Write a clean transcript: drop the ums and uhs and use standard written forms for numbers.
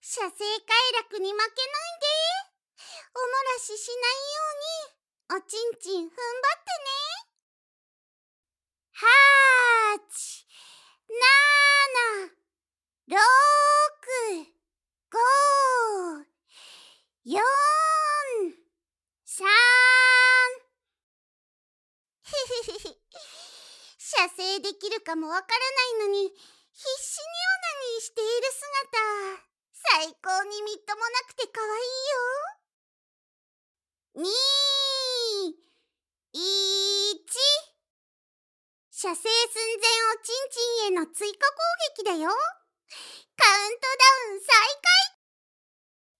射精快楽に負けないで。お漏らししないようにおちんちん踏ん張ってね。8、7、6、5、4、3。ふふふふ。射精できるかもわからないのに必死にオナニーしている姿、最高にみっともなくてかわいいよ。2、1。射精寸前おちんちんへの追加攻撃だよ。カウントダウン再開。